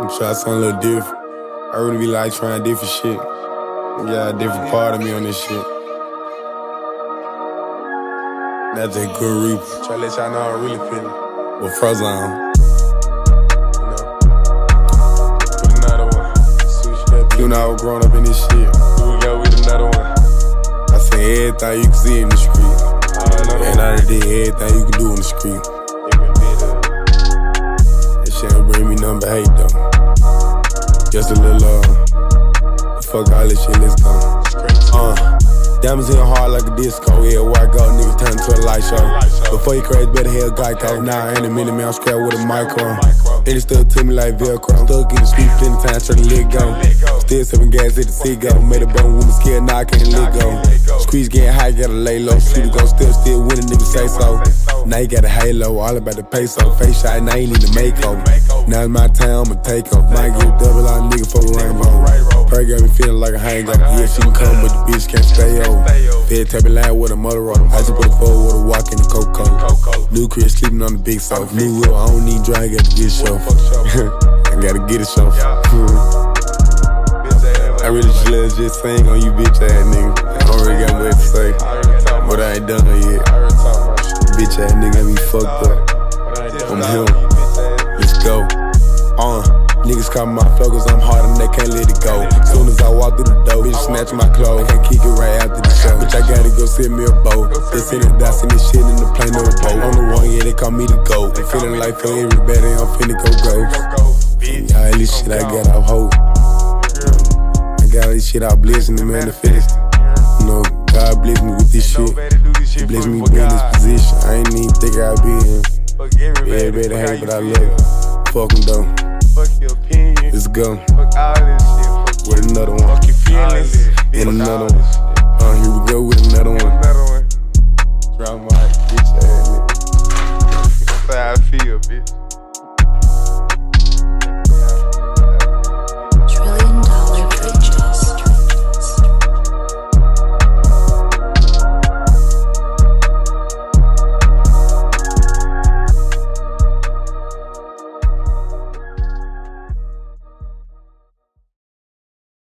Try something a little different. I really be like trying different shit. Yeah, a different part of me on this shit. That's a good reaper. Try to let y'all know how I really feeling. With Frozen on. With another one. You know I was growing up in this shit. Here we go with another one. I seen everything you can see in the street. And I did everything you can do in the street. That shit ain't bring me nothing but hate though. Just a little fuck all this shit, let's go. Diamonds in your heart like a disco. Yeah, where I go, niggas turn to a light show. Before you crash, better hell Geico. Nah, ain't a minute, man, I'm scrapped with a micro. And it stuck to me like Velcro. Stuck in the street plenty times, trying to let go. Still sipping gas at the Seagull. Made a bone woman scared, now I can't let go. Squeeze getting high, gotta lay low. Shooter gon' still win a nigga say so. Now you got a halo, all about the peso. Face shot, now you need to make over. Now it's my time, I'ma take off. Might get a double out nigga for a rainbow. Pray got me feeling like a hangover. Yeah, she can come, but the bitch can't stay over. Fed tapping line with a Motorola. I just put a forward with a walk in the Coca-Cola. New Chris sleeping on the big sofa. New whip, I don't need dry, I gotta get a show. I gotta get a show. I really just sing on you bitch ass nigga. I don't really got much to say, but I ain't done it yet. Bitch ass nigga got me fucked up. I'm him. Let's go. Niggas call me my flow cause I'm hard and they can't let it go. Soon as I walk through the door, bitch snatch my clothes. I can't kick it right after the show. Bitch, I gotta go sit me a boat. They send it down, send this shit in the plane of a boat. On the one, yeah, they call me the GOAT. I'm feeling like for everybody, I'm finna go ghost. Yeah, all this shit I got off hope. I got all this shit out blessing the manifest. You know, God bless me with this shit. He bless me being in this position. I ain't even think I'd be in. Everybody hate, but I love it. Fuck them though. Fuck your opinion. Let's go. Fuck all this shit. With another one. Fuck your feelings. And another one.